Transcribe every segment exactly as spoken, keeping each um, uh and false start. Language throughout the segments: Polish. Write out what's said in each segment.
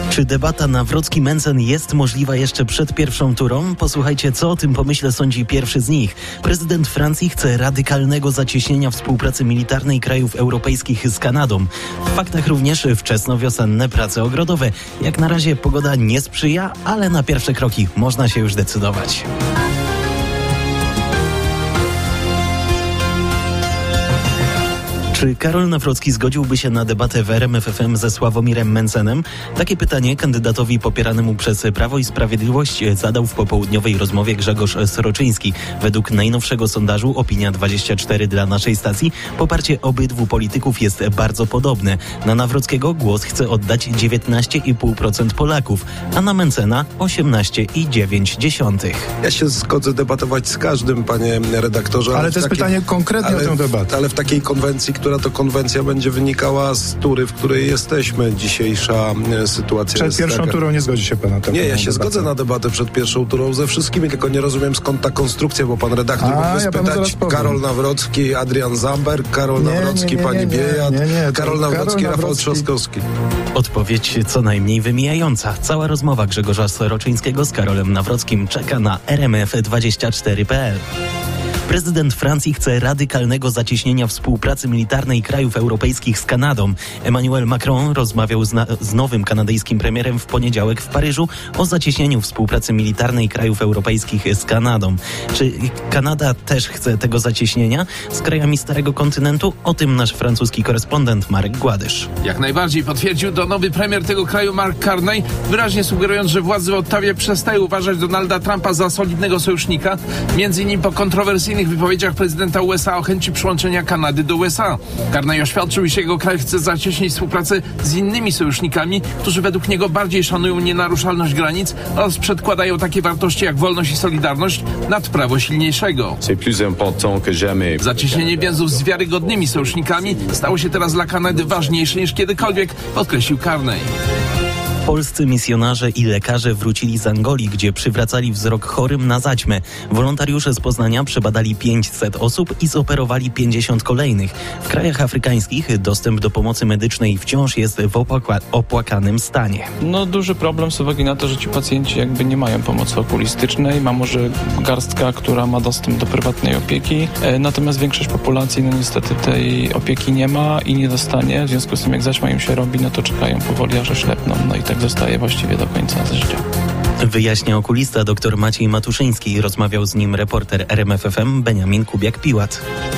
Czy debata Nawrocki-Mencen jest możliwa jeszcze przed pierwszą turą? Posłuchajcie, co o tym pomyśle sądzi pierwszy z nich. Prezydent Francji chce radykalnego zacieśnienia współpracy militarnej krajów europejskich z Kanadą. W faktach również wczesnowiosenne prace ogrodowe. Jak na razie pogoda nie sprzyja, ale na pierwsze kroki można się już decydować. Czy Karol Nawrocki zgodziłby się na debatę w R M F F M ze Sławomirem Mencenem? Takie pytanie kandydatowi popieranemu przez Prawo i Sprawiedliwość zadał w popołudniowej rozmowie Grzegorz Sroczyński. Według najnowszego sondażu Opinia dwadzieścia cztery dla naszej stacji poparcie obydwu polityków jest bardzo podobne. Na Nawrockiego głos chce oddać dziewiętnaście i pół procent Polaków, a na Mencena osiemnaście i dziewięć dziesiątych. Ja się zgodzę debatować z każdym, panie redaktorze. Ale, ale to jest takiej, pytanie konkretnie ale, o tę debatę. Ale w takiej konwencji, która to konwencja będzie wynikała z tury, w której jesteśmy. Dzisiejsza e, sytuacja Przed jest pierwszą taka. turą nie zgodzi się pan na tę Nie, ja się debatę. zgodzę na debatę przed pierwszą turą ze wszystkimi, tylko nie rozumiem skąd ta konstrukcja, bo pan redaktor A, mógłby ja spytać Karol Nawrocki, Adrian Zamberg, Karol nie, Nawrocki, nie, nie, pani nie, nie, Biejat, nie, nie, Karol Nawrocki, Karol Rafał Nawrocki. Trzaskowski. Odpowiedź co najmniej wymijająca. Cała rozmowa Grzegorza Sroczyńskiego z Karolem Nawrockim czeka na r m f dwadzieścia cztery kropka p l. Prezydent Francji chce radykalnego zacieśnienia współpracy militarnej krajów europejskich z Kanadą. Emmanuel Macron rozmawiał z, na- z nowym kanadyjskim premierem w poniedziałek w Paryżu o zacieśnieniu współpracy militarnej krajów europejskich z Kanadą. Czy Kanada też chce tego zacieśnienia z krajami Starego Kontynentu? O tym nasz francuski korespondent Marek Gładysz. Jak najbardziej potwierdził to nowy premier tego kraju Mark Carney, wyraźnie sugerując, że władze w Ottawie przestają uważać Donalda Trumpa za solidnego sojusznika, między innymi po kontrowersyjnych wypowiedziach prezydenta U S A o chęci przyłączenia Kanady do U S A. Carney oświadczył, iż jego kraj chce zacieśnić współpracę z innymi sojusznikami, którzy według niego bardziej szanują nienaruszalność granic oraz przedkładają takie wartości jak wolność i solidarność nad prawo silniejszego. Zacieśnienie więzów z wiarygodnymi sojusznikami stało się teraz dla Kanady ważniejsze niż kiedykolwiek, podkreślił Carney. Polscy misjonarze i lekarze wrócili z Angolii, gdzie przywracali wzrok chorym na zaćmę. Wolontariusze z Poznania przebadali pięćset osób i zoperowali pięćdziesiąt kolejnych. W krajach afrykańskich dostęp do pomocy medycznej wciąż jest w opłaka- opłakanym stanie. No duży problem z uwagi na to, że ci pacjenci jakby nie mają pomocy okulistycznej. Ma może garstka, która ma dostęp do prywatnej opieki. E, natomiast większość populacji no niestety tej opieki nie ma i nie dostanie. W związku z tym jak zaćma im się robi, no to czekają powoli, aż oślepną. No i tak zostaje właściwie do końca życia. Wyjaśnia okulista dr Maciej Matuszyński. Rozmawiał z nim reporter R M F F M Beniamin Kubiak-Piłat.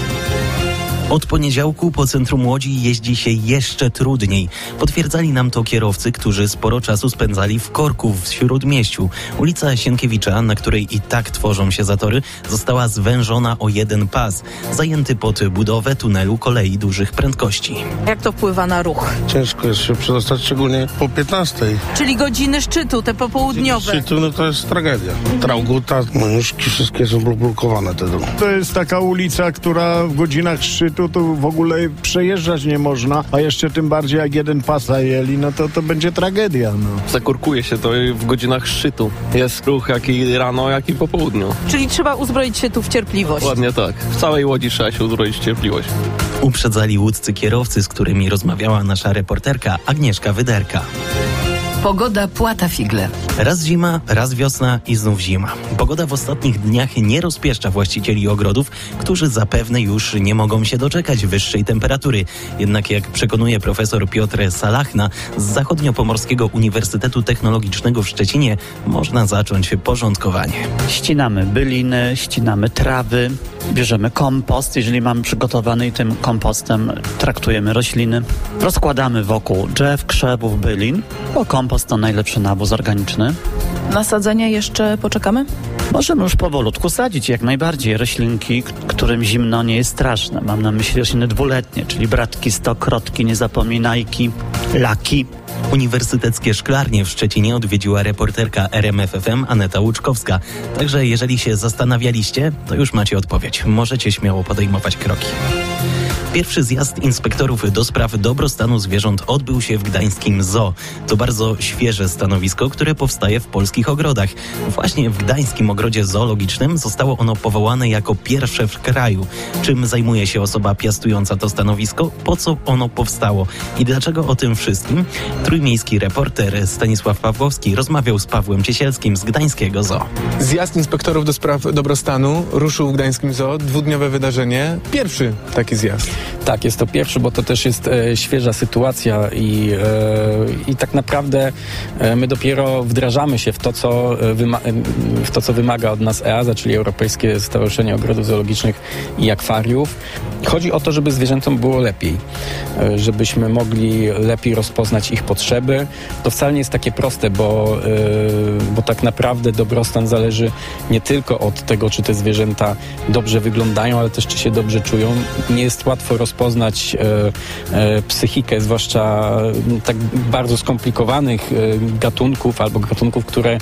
Od poniedziałku po centrum Łodzi jeździ się jeszcze trudniej. Potwierdzali nam to kierowcy, którzy sporo czasu spędzali w korku w Śródmieściu. Ulica Sienkiewicza, na której i tak tworzą się zatory, została zwężona o jeden pas, zajęty pod budowę tunelu kolei dużych prędkości. Jak to wpływa na ruch? Ciężko jest się przedostać, szczególnie po piętnastej. Czyli godziny szczytu, te popołudniowe. Szczytu, no to jest tragedia. Trauguta, Moniuszki, wszystkie są blokowane te domy. To jest taka ulica, która w godzinach szczytu to w ogóle przejeżdżać nie można, a jeszcze tym bardziej jak jeden pas zajęli, no to to będzie tragedia. No. Zakorkuje się to w godzinach szczytu. Jest ruch jak i rano, jak i po południu. Czyli trzeba uzbroić się tu w cierpliwość. Ładnie tak. W całej Łodzi trzeba się uzbroić w cierpliwość. Uprzedzali łódzcy kierowcy, z którymi rozmawiała nasza reporterka Agnieszka Wyderka. Pogoda płata figle. Raz zima, raz wiosna i znów zima. Pogoda w ostatnich dniach nie rozpieszcza właścicieli ogrodów, którzy zapewne już nie mogą się doczekać wyższej temperatury. Jednak jak przekonuje profesor Piotr Salachna z Zachodniopomorskiego Uniwersytetu Technologicznego w Szczecinie, można zacząć porządkowanie. Ścinamy byliny, ścinamy trawy, bierzemy kompost, jeżeli mamy przygotowany i tym kompostem traktujemy rośliny. Rozkładamy wokół drzew, krzewów, bylin, bo kompost to najlepszy nawóz organiczny. Na sadzenie jeszcze poczekamy? Możemy już powolutku sadzić jak najbardziej roślinki, k- którym zimno nie jest straszne. Mam na myśli rośliny dwuletnie, czyli bratki, stokrotki, niezapominajki, laki. Uniwersyteckie szklarnie w Szczecinie odwiedziła reporterka R M F F M Aneta Łuczkowska. Także jeżeli się zastanawialiście, to już macie odpowiedź. Możecie śmiało podejmować kroki. Pierwszy zjazd inspektorów do spraw dobrostanu zwierząt odbył się w gdańskim zoo. To bardzo świeże stanowisko, które powstaje w polskich ogrodach. Właśnie w Gdańskim Ogrodzie Zoologicznym zostało ono powołane jako pierwsze w kraju. Czym zajmuje się osoba piastująca to stanowisko? Po co ono powstało? I dlaczego o tym wszystkim? Trójmiejski reporter Stanisław Pawłowski rozmawiał z Pawłem Ciesielskim z Gdańskiego Zoo. Zjazd inspektorów do spraw dobrostanu ruszył w Gdańskim Zoo. Dwudniowe wydarzenie. Pierwszy taki zjazd. Tak, jest to pierwszy, bo to też jest e, świeża sytuacja i, e, i tak naprawdę e, my dopiero wdrażamy się w to, co, e, wyma- w to, co wymaga od nas E A Z A, czyli Europejskie Stowarzyszenie Ogrodów Zoologicznych i Akwariów. Chodzi o to, żeby zwierzętom było lepiej, e, żebyśmy mogli lepiej rozpoznać ich potrzeby. To wcale nie jest takie proste, bo, e, bo tak naprawdę dobrostan zależy nie tylko od tego, czy te zwierzęta dobrze wyglądają, ale też czy się dobrze czują. Nie jest łatwo rozpoznać e, e, psychikę, zwłaszcza m, tak bardzo skomplikowanych e, gatunków albo gatunków, które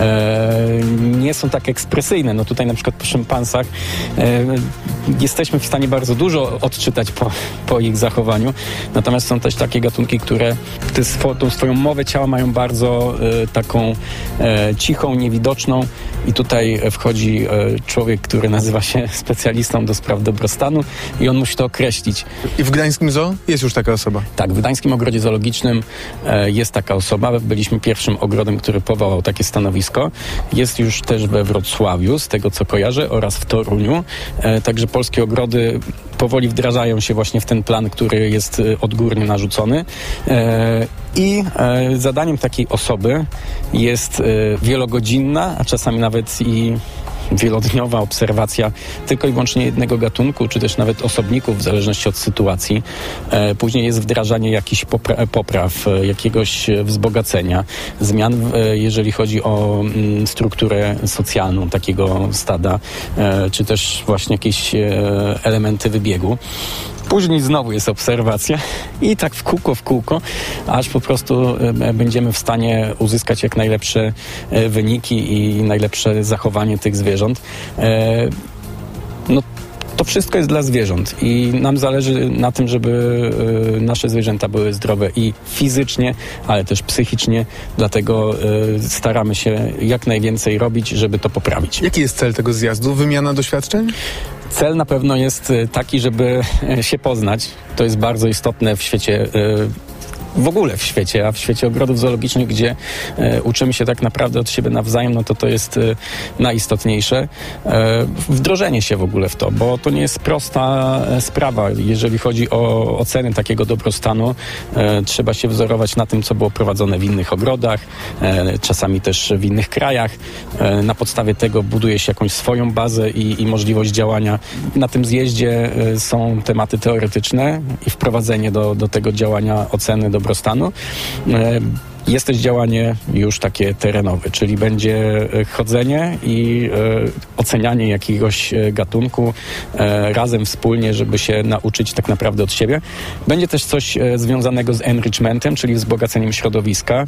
e, nie są tak ekspresyjne. No tutaj na przykład po szympansach e, jesteśmy w stanie bardzo dużo odczytać po, po ich zachowaniu. Natomiast są też takie gatunki, które tę swo, tą swoją mowę ciała mają bardzo e, taką e, cichą, niewidoczną i tutaj wchodzi e, człowiek, który nazywa się specjalistą do spraw dobrostanu i on musi to określić. I w Gdańskim Zoo jest już taka osoba? Tak, w Gdańskim Ogrodzie Zoologicznym e, jest taka osoba. Byliśmy pierwszym ogrodem, który powołał takie stanowisko. Jest już też we Wrocławiu, z tego co kojarzę, oraz w Toruniu. E, także polskie ogrody powoli wdrażają się właśnie w ten plan, który jest e, odgórnie narzucony. E, I e, zadaniem takiej osoby jest e, wielogodzinna, a czasami nawet i wielodniowa obserwacja tylko i wyłącznie jednego gatunku, czy też nawet osobników, w zależności od sytuacji. E, później jest wdrażanie jakichś popra- popraw, e, jakiegoś wzbogacenia, zmian, e, jeżeli chodzi o m, strukturę socjalną takiego stada, e, czy też właśnie jakieś e, elementy wybiegu. Później znowu jest obserwacja i tak w kółko, w kółko, aż po prostu e, będziemy w stanie uzyskać jak najlepsze e, wyniki i najlepsze zachowanie tych zwierząt. E, no, to wszystko jest dla zwierząt i nam zależy na tym, żeby e, nasze zwierzęta były zdrowe i fizycznie, ale też psychicznie, dlatego e, staramy się jak najwięcej robić, żeby to poprawić. Jaki jest cel tego zjazdu? Wymiana doświadczeń? Cel na pewno jest taki, żeby się poznać. To jest bardzo istotne w świecie, w ogóle w świecie, a w świecie ogrodów zoologicznych, gdzie e, uczymy się tak naprawdę od siebie nawzajem, no to to jest e, najistotniejsze. E, wdrożenie się w ogóle w to, bo to nie jest prosta e, sprawa. Jeżeli chodzi o oceny takiego dobrostanu, e, trzeba się wzorować na tym, co było prowadzone w innych ogrodach, e, czasami też w innych krajach. E, na podstawie tego buduje się jakąś swoją bazę i, i możliwość działania. Na tym zjeździe e, są tematy teoretyczne i wprowadzenie do, do tego działania oceny dobrostanu. Jest też działanie już takie terenowe, czyli będzie chodzenie i e, ocenianie jakiegoś gatunku e, razem wspólnie, żeby się nauczyć tak naprawdę od siebie. Będzie też coś e, związanego z enrichmentem, czyli wzbogaceniem środowiska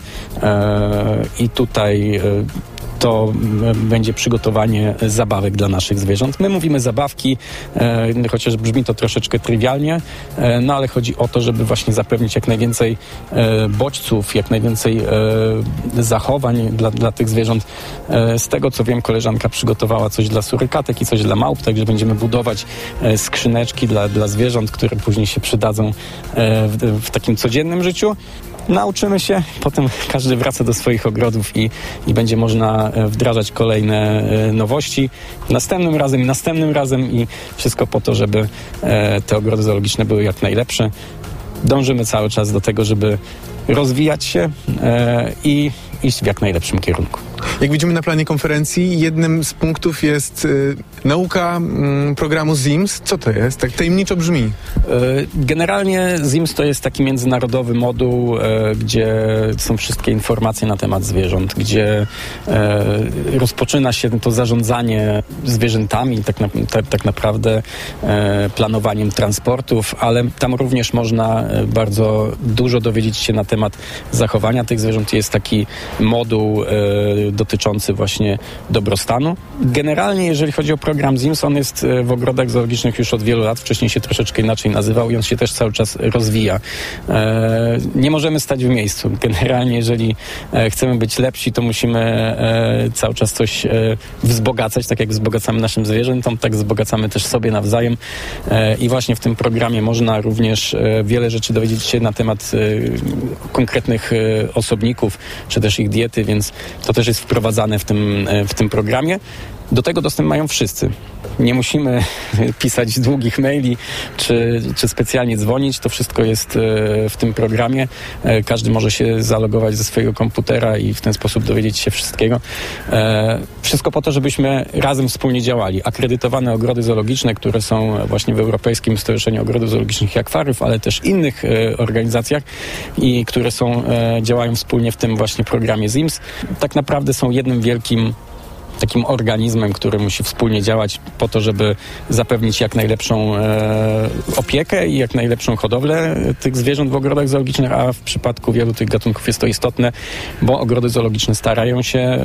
e, i tutaj e, to będzie przygotowanie zabawek dla naszych zwierząt. My mówimy zabawki, e, chociaż brzmi to troszeczkę trywialnie, e, no ale chodzi o to, żeby właśnie zapewnić jak najwięcej e, bodźców, jak najwięcej e, zachowań dla, dla tych zwierząt. E, z tego co wiem, koleżanka przygotowała coś dla surykatek i coś dla małp, także będziemy budować e, skrzyneczki dla, dla zwierząt, które później się przydadzą e, w, w takim codziennym życiu. Nauczymy się, potem każdy wraca do swoich ogrodów i, i będzie można wdrażać kolejne e, nowości. Następnym razem i następnym razem i wszystko po to, żeby e, te ogrody zoologiczne były jak najlepsze. Dążymy cały czas do tego, żeby rozwijać się e, i iść w jak najlepszym kierunku. Jak widzimy na planie konferencji, jednym z punktów jest y, nauka y, programu Z I M S. Co to jest? Tak tajemniczo brzmi. Y, generalnie Z I M S to jest taki międzynarodowy moduł, y, gdzie są wszystkie informacje na temat zwierząt, gdzie y, rozpoczyna się to zarządzanie zwierzętami, tak, na, tak, tak naprawdę y, planowaniem transportów, ale tam również można y, bardzo dużo dowiedzieć się na temat zachowania tych zwierząt. Jest taki moduł y, dotyczący właśnie dobrostanu. Generalnie, jeżeli chodzi o program ZIMS, on jest w ogrodach zoologicznych już od wielu lat. Wcześniej się troszeczkę inaczej nazywał i on się też cały czas rozwija. E, nie możemy stać w miejscu. Generalnie, jeżeli e, chcemy być lepsi, to musimy e, cały czas coś e, wzbogacać, tak jak wzbogacamy naszym zwierzętom, tak wzbogacamy też sobie nawzajem. E, I właśnie w tym programie można również e, wiele rzeczy dowiedzieć się na temat e, konkretnych e, osobników, czy też ich diety, więc to też jest wprowadzane w tym, e, w tym programie. Do tego dostęp mają wszyscy. Nie musimy pisać długich maili, czy, czy specjalnie dzwonić. To wszystko jest w tym programie. Każdy może się zalogować ze swojego komputera i w ten sposób dowiedzieć się wszystkiego. Wszystko po to, żebyśmy razem wspólnie działali. Akredytowane ogrody zoologiczne, które są właśnie w Europejskim Stowarzyszeniu Ogrodów Zoologicznych i Akwariów, ale też innych organizacjach i które są, działają wspólnie w tym właśnie programie ZIMS, tak naprawdę są jednym wielkim takim organizmem, który musi wspólnie działać po to, żeby zapewnić jak najlepszą e, opiekę i jak najlepszą hodowlę tych zwierząt w ogrodach zoologicznych, a w przypadku wielu tych gatunków jest to istotne, bo ogrody zoologiczne starają się e,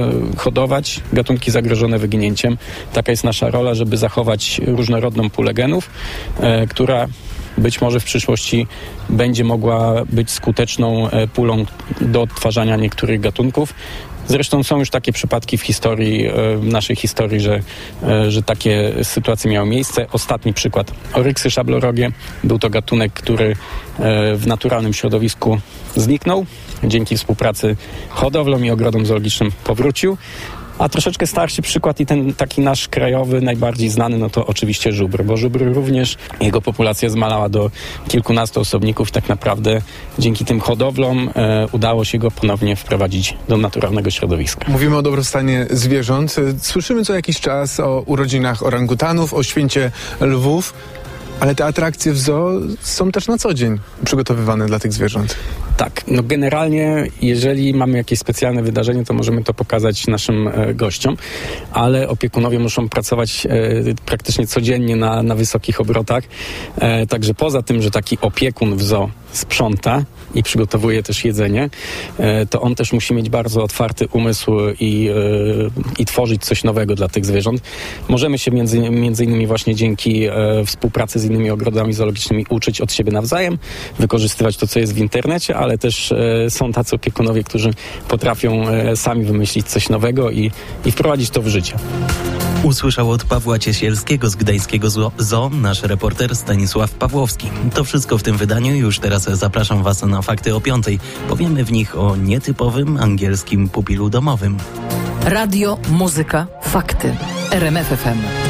hodować gatunki zagrożone wyginięciem. Taka jest nasza rola, żeby zachować różnorodną pulę genów, e, która być może w przyszłości będzie mogła być skuteczną e, pulą do odtwarzania niektórych gatunków. Zresztą są już takie przypadki w historii, w naszej historii, że, że takie sytuacje miały miejsce. Ostatni przykład. Oryksy szablorogie. Był to gatunek, który w naturalnym środowisku zniknął. Dzięki współpracy hodowlom i ogrodom zoologicznym powrócił. A troszeczkę starszy przykład i ten taki nasz krajowy, najbardziej znany, no to oczywiście żubr, bo żubr również, jego populacja zmalała do kilkunastu osobników i tak naprawdę dzięki tym hodowlom e, udało się go ponownie wprowadzić do naturalnego środowiska. Mówimy o dobrostanie zwierząt. Słyszymy co jakiś czas o urodzinach orangutanów, o święcie lwów, ale te atrakcje w zoo są też na co dzień przygotowywane dla tych zwierząt. Tak, no generalnie jeżeli mamy jakieś specjalne wydarzenie, to możemy to pokazać naszym e, gościom, ale opiekunowie muszą pracować e, praktycznie codziennie na, na wysokich obrotach, e, także poza tym, że taki opiekun w zoo sprząta i przygotowuje też jedzenie, e, to on też musi mieć bardzo otwarty umysł i, e, i tworzyć coś nowego dla tych zwierząt. Możemy się między, między innymi właśnie dzięki e, współpracy z innymi ogrodami zoologicznymi uczyć od siebie nawzajem, wykorzystywać to, co jest w internecie, ale też e, są tacy opiekunowie, którzy potrafią e, sami wymyślić coś nowego i, i wprowadzić to w życie. Usłyszał od Pawła Ciesielskiego z Gdańskiego Zoo nasz reporter Stanisław Pawłowski. To wszystko w tym wydaniu. Już teraz zapraszam Was na fakty o piątej. Powiemy w nich o nietypowym angielskim pupilu domowym. Radio, muzyka, fakty. R M F F M.